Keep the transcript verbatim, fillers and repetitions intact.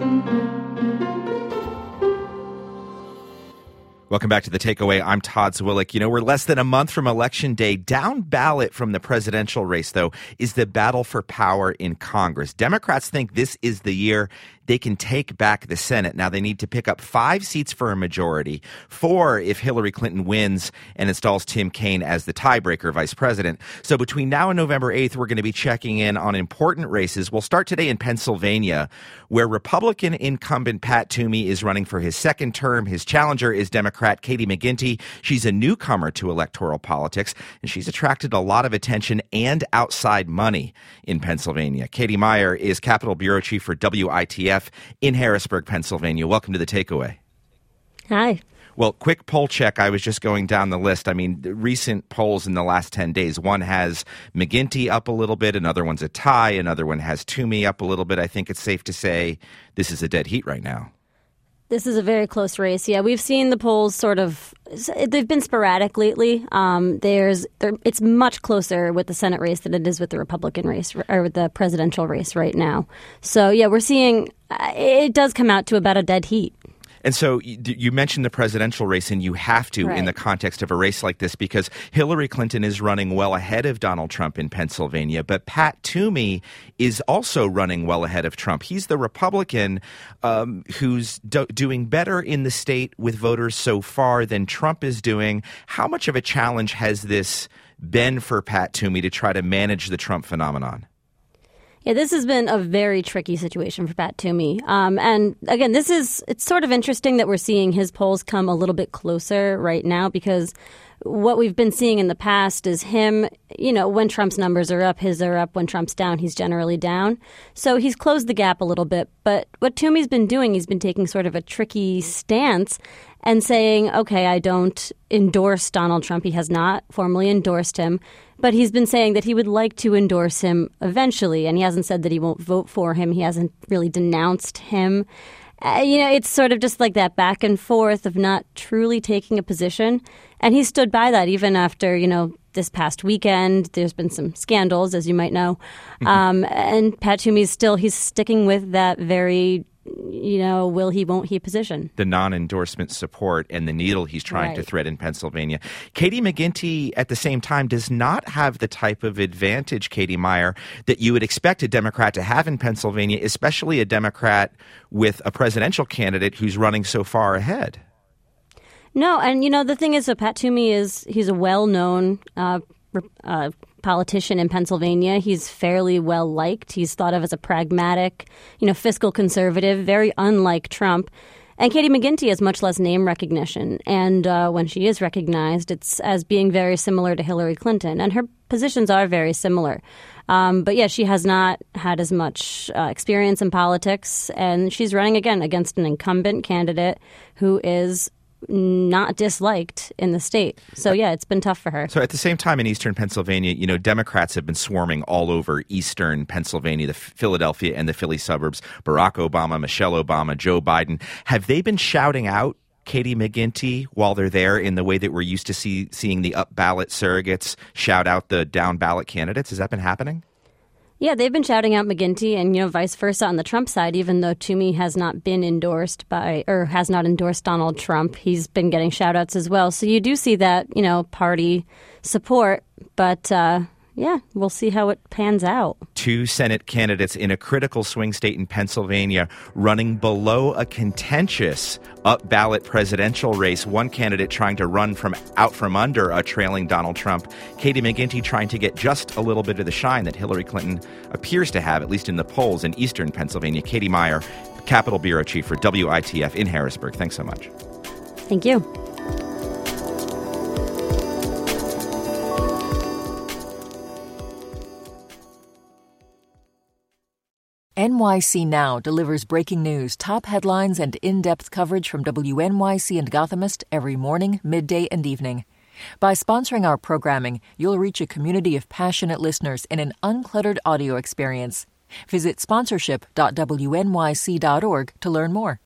Welcome back to The Takeaway. I'm Todd Zwillich. You know, we're less than a month from Election Day. Down ballot from the presidential race, though, is the battle for power in Congress. Democrats think this is the year they can take back the Senate. Now, they need to pick up five seats for a majority, four if Hillary Clinton wins and installs Tim Kaine as the tiebreaker vice president. So between now and November eighth, we're going to be checking in on important races. We'll start today in Pennsylvania, where Republican incumbent Pat Toomey is running for his second term. His challenger is Democrat Katie McGinty. She's a newcomer to electoral politics, and she's attracted a lot of attention and outside money in Pennsylvania. Katie Meyer is Capitol Bureau Chief for W I T F in Harrisburg, Pennsylvania. Welcome to The Takeaway. Hi. Well, quick poll check. I was just going down the list. I mean, the recent polls in the last ten days, one has McGinty up a little bit, another one's a tie, another one has Toomey up a little bit. I think it's safe to say this is a dead heat right now. This is a very close race. Yeah, we've seen the polls sort of, they've been sporadic lately. Um, there's, it's much closer with the Senate race than it is with the Republican race or with the presidential race right now. So, yeah, we're seeing, it does come out to about a dead heat. And so you mentioned the presidential race, and you have to right. in the context of a race like this, because Hillary Clinton is running well ahead of Donald Trump in Pennsylvania. But Pat Toomey is also running well ahead of Trump. He's the Republican um, who's do- doing better in the state with voters so far than Trump is doing. How much of a challenge has this been for Pat Toomey to try to manage the Trump phenomenon? Yeah, this has been a very tricky situation for Pat Toomey. Um, and again, this is, it's sort of interesting that we're seeing his polls come a little bit closer right now, because what we've been seeing in the past is him, you know, when Trump's numbers are up, his are up. When Trump's down, he's generally down. So he's closed the gap a little bit. But what Toomey's been doing, he's been taking sort of a tricky stance and saying, okay, I don't endorse Donald Trump. He has not formally endorsed him. But he's been saying that he would like to endorse him eventually. And he hasn't said that he won't vote for him. He hasn't really denounced him. Uh, you know, it's sort of just like that back and forth of not truly taking a position. And he stood by that even after, you know, this past weekend. There's been some scandals, as you might know. Mm-hmm. Um, and Pat Toomey's still, he's sticking with that very, you know, will he, won't he position. The non-endorsement support and the needle he's trying right. to thread in Pennsylvania. Katie McGinty, at the same time, does not have the type of advantage, Katie Meyer, that you would expect a Democrat to have in Pennsylvania, especially a Democrat with a presidential candidate who's running so far ahead. No, and, you know, the thing is that Pat Toomey is, he's a well-known uh, uh, politician in Pennsylvania. He's fairly well-liked. He's thought of as a pragmatic, you know, fiscal conservative, very unlike Trump. And Katie McGinty has much less name recognition. And uh, when she is recognized, it's as being very similar to Hillary Clinton. And her positions are very similar. Um, but, yeah, she has not had as much uh, experience in politics. And she's running, again, against an incumbent candidate who is not disliked in the state. So, yeah, it's been tough for her. So at the same time in eastern Pennsylvania, you know, Democrats have been swarming all over eastern Pennsylvania, the Philadelphia and the Philly suburbs. Barack Obama, Michelle Obama, Joe Biden. Have they been shouting out Katie McGinty while they're there in the way that we're used to see, seeing the up-ballot surrogates shout out the down-ballot candidates? Has that been happening? Yeah, they've been shouting out McGinty, and, you know, vice versa on the Trump side. Even though Toomey has not been endorsed by, or has not endorsed Donald Trump, he's been getting shout outs as well. So you do see that, you know, party support. But, uh, yeah, we'll see how it pans out. Two Senate candidates in a critical swing state in Pennsylvania running below a contentious up-ballot presidential race. One candidate trying to run from out from under a trailing Donald Trump. Katie McGinty trying to get just a little bit of the shine that Hillary Clinton appears to have, at least in the polls in eastern Pennsylvania. Katie Meyer, Capitol Bureau Chief for W I T F in Harrisburg. Thanks so much. Thank you. N Y C Now delivers breaking news, top headlines, and in-depth coverage from W N Y C and Gothamist every morning, midday, and evening. By sponsoring our programming, you'll reach a community of passionate listeners in an uncluttered audio experience. Visit sponsorship dot W N Y C dot org to learn more.